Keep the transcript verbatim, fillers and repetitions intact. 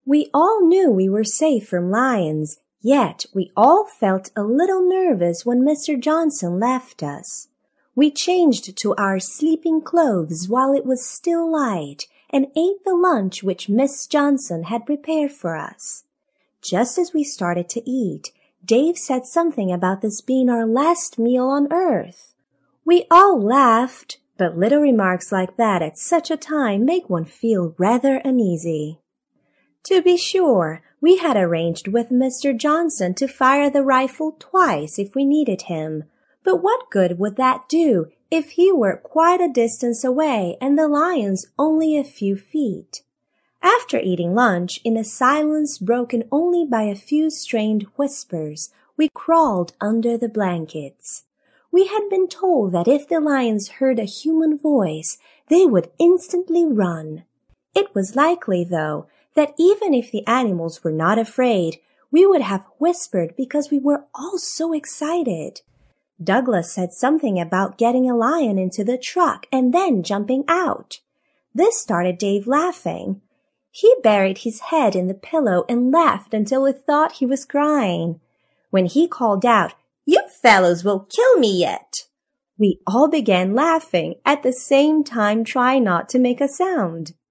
We all knew we were safe from lions, yet we all felt a little nervous when Mister Johnson left us. We changed to our sleeping clothes while it was still light and ate the lunch which Miss Johnson had prepared for us. Just as we started to eat, Dave said something about this being our last meal on earth. We all laughed, but little remarks like that at such a time make one feel rather uneasy. To be sure, we had arranged with Mister Johnson to fire the rifle twice if we needed him, but what good would that do if he were quite a distance away and the lions only a few feet? After eating lunch, in a silence broken only by a few strained whispers, we crawled under the blankets. We had been told that if the lions heard a human voice, they would instantly run. It was likely, though, that even if the animals were not afraid, we would have whispered because we were all so excited. Douglas said something about getting a lion into the truck and then jumping out. This started Dave laughing. He buried his head in the pillow and laughed until we thought he was crying. When he called out, "You fellows will kill me yet!" we all began laughing, at the same time trying not to make a sound.